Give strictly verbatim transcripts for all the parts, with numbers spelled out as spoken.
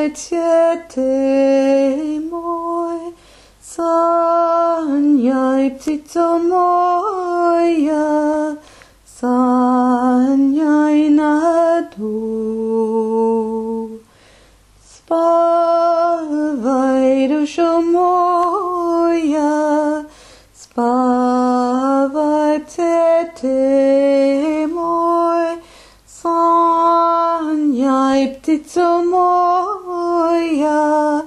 tiete moi, sanyai ptito moia, sanyai nadu. Spavai dusho moia, spavai ptete moi, sanyai ptito moia,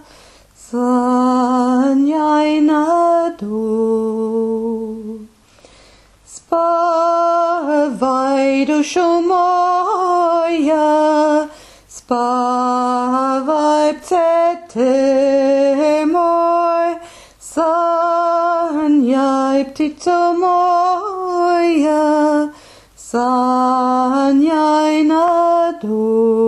sanyai nadu. Spavai dusho moia, spavai ptete moi, sanyai ptito moia, sanyai nadu.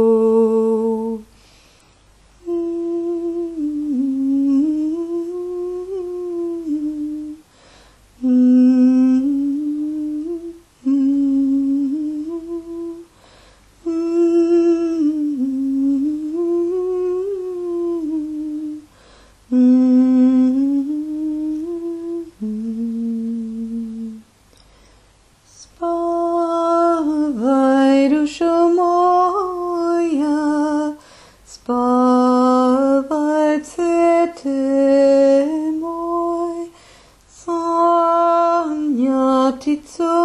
Spavai dusho moia, spavai ptete moi, sanyai ptito